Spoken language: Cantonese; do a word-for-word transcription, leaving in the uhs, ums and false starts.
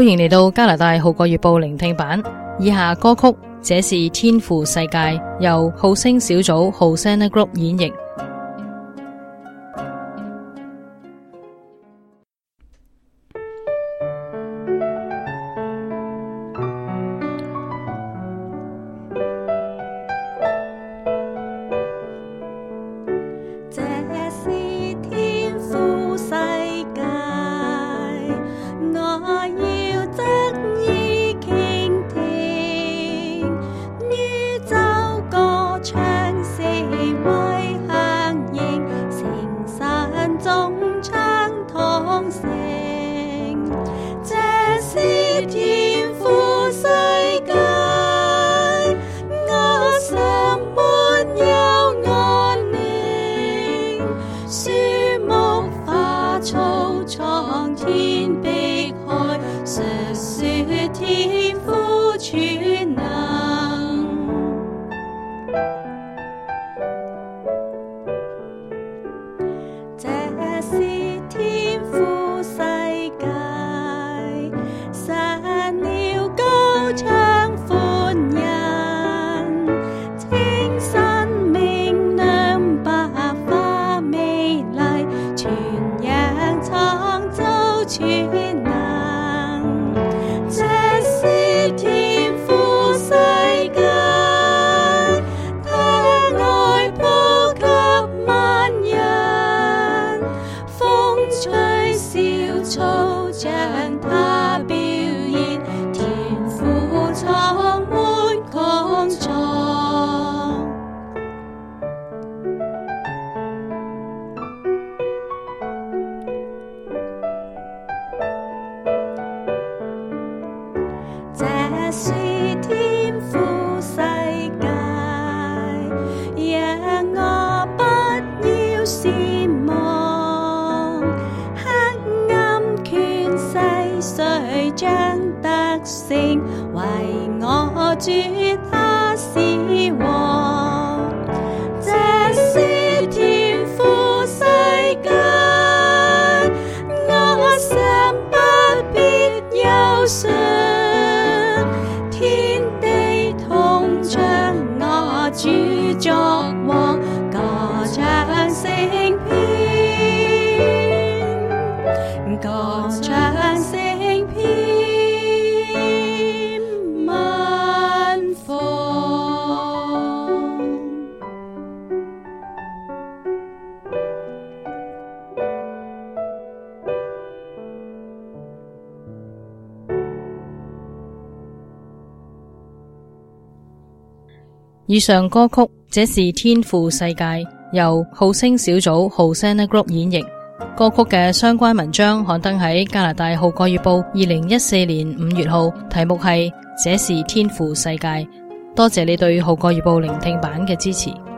歡迎嚟到加拿大號角月報聆聽版。以下歌曲《這是天父世界》由號聲小組 Hosanna Group 演繹。 這是天父世界，讓我不要羨慕。黑暗權勢誰將得勝？為我主他是王。這是天父世界，我想不必憂傷。主作王，歌唱聖篇，歌唱聖篇，萬福。 以上歌曲《這是天父世界》由號聲小組 Hosanna Group 演繹。歌曲嘅相關文章刊登喺加拿大號角月報二零一四年五月號，題目係《這是天父世界》。多謝你對號角月報聆聽版嘅支持。